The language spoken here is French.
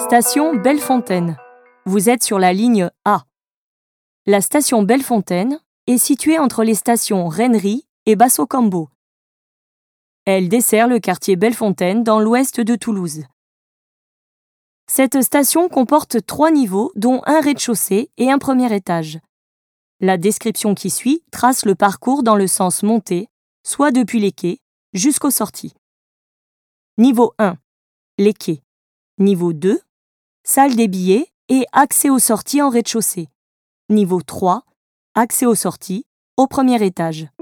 Station Bellefontaine. Vous êtes sur la ligne A. La station Bellefontaine est située entre les stations Rennery et Basso-Cambo. Elle dessert le quartier Bellefontaine dans l'ouest de Toulouse. Cette station comporte 3 niveaux, dont un rez-de-chaussée et un premier étage. La description qui suit trace le parcours dans le sens montée, soit depuis les quais, jusqu'aux sorties. Niveau 1. Les quais. Niveau 2. Salle des billets et accès aux sorties en rez-de-chaussée. Niveau 3. Accès aux sorties, au premier étage.